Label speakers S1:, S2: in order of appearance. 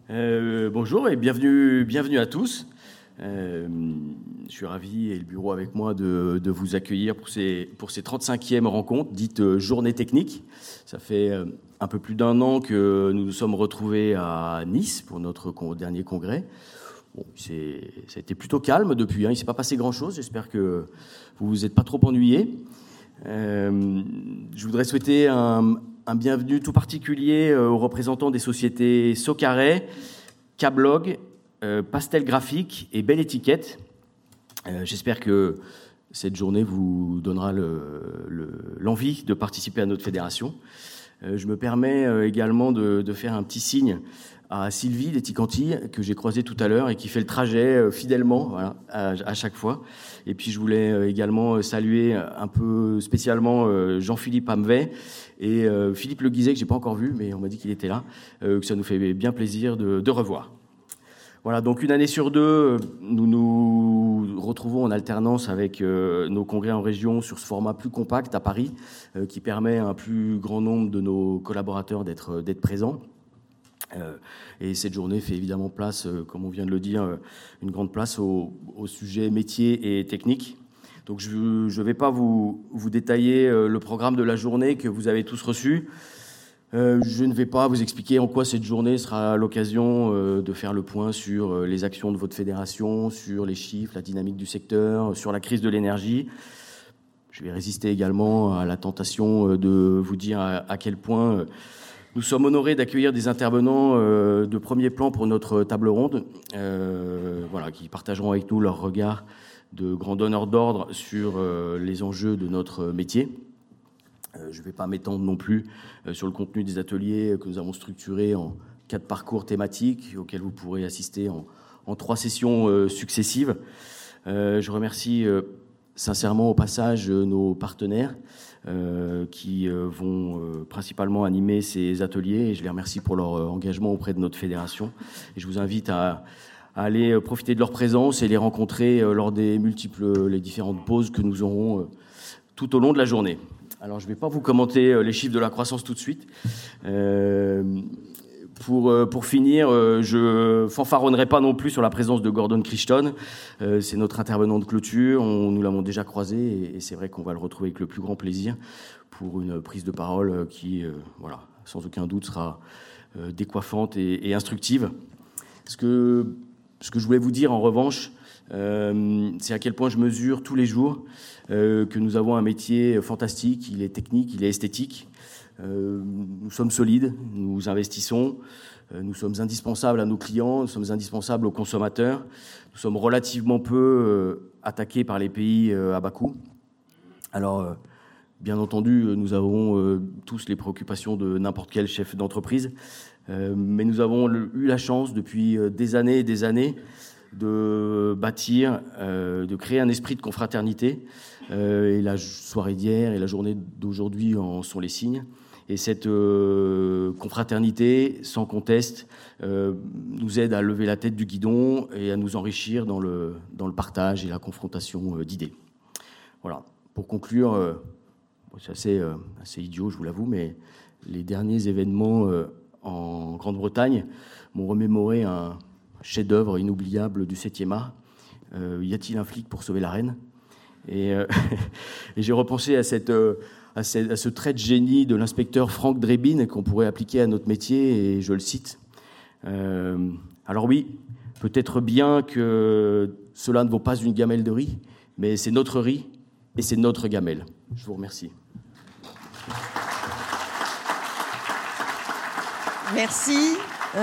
S1: Bonjour et bienvenue à tous. Je suis ravi, et le bureau avec moi, de vous accueillir pour ces 35e rencontres, dites journées techniques. Ça fait un peu plus d'un an que nous nous sommes retrouvés à Nice pour notre dernier congrès. Bon, ça a été plutôt calme depuis, il ne s'est pas passé grand-chose. J'espère que vous ne vous êtes pas trop ennuyés. Je voudrais souhaiter un bienvenue tout particulier aux représentants des sociétés Socaré, Cablog, Pastel Graphique et Belle Étiquette. J'espère que cette journée vous donnera l'envie de participer à notre fédération. Je me permets également de faire un petit signe à Sylvie Leticanti, que j'ai croisée tout à l'heure et qui fait le trajet fidèlement, voilà, à chaque fois. Et puis je voulais également saluer un peu spécialement Jean-Philippe Amvet et Philippe Le Guizet, que j'ai pas encore vu, mais on m'a dit qu'il était là, que ça nous fait bien plaisir de revoir. Voilà, donc une année sur deux, nous nous retrouvons en alternance avec nos congrès en région sur ce format plus compact à Paris, qui permet à un plus grand nombre de nos collaborateurs d'être présents. Et cette journée fait évidemment place, comme on vient de le dire, une grande place au sujet métier et technique. Donc je ne vais pas vous détailler le programme de la journée que vous avez tous reçu. Je ne vais pas vous expliquer en quoi cette journée sera l'occasion de faire le point sur les actions de votre fédération, sur les chiffres, la dynamique du secteur, sur la crise de l'énergie. Je vais résister également à la tentation de vous dire à quel point nous sommes honorés d'accueillir des intervenants de premier plan pour notre table ronde, qui partageront avec nous leur regard de grand donneur d'ordre sur les enjeux de notre métier. Je ne vais pas m'étendre non plus sur le contenu des ateliers que nous avons structurés en 4 parcours thématiques auxquels vous pourrez assister en 3 sessions successives. Je remercie sincèrement au passage nos partenaires qui vont principalement animer ces ateliers, et je les remercie pour leur engagement auprès de notre fédération. Et je vous invite à aller profiter de leur présence et les rencontrer lors des les différentes pauses que nous aurons tout au long de la journée. Alors, je ne vais pas vous commenter les chiffres de la croissance tout de suite. Pour finir, je fanfaronnerai pas non plus sur la présence de Gordon Crichton. C'est notre intervenant de clôture. Nous l'avons déjà croisé et c'est vrai qu'on va le retrouver avec le plus grand plaisir pour une prise de parole qui, sans aucun doute, sera décoiffante et instructive. Ce que je voulais vous dire, en revanche, c'est à quel point je mesure tous les jours que nous avons un métier fantastique. Il est technique, il est esthétique. Nous sommes solides, nous investissons, nous sommes indispensables à nos clients, nous sommes indispensables aux consommateurs. Nous sommes relativement peu attaqués par les pays à bas coût. Alors, bien entendu, nous avons tous les préoccupations de n'importe quel chef d'entreprise, mais nous avons eu la chance depuis des années et des années de bâtir, de créer un esprit de confraternité. Et la soirée d'hier et la journée d'aujourd'hui en sont les signes. Et cette confraternité, sans conteste, nous aide à lever la tête du guidon et à nous enrichir dans le partage et la confrontation d'idées. Voilà. Pour conclure, c'est assez idiot, je vous l'avoue, mais les derniers événements en Grande-Bretagne m'ont remémoré un chef-d'œuvre inoubliable du 7e art. Y a-t-il un flic pour sauver la reine ? Et j'ai repensé à ce trait de génie de l'inspecteur Frank Drebin qu'on pourrait appliquer à notre métier, et je le cite. Alors oui, peut-être bien que cela ne vaut pas une gamelle de riz, mais c'est notre riz et c'est notre gamelle. Je vous remercie.
S2: Merci.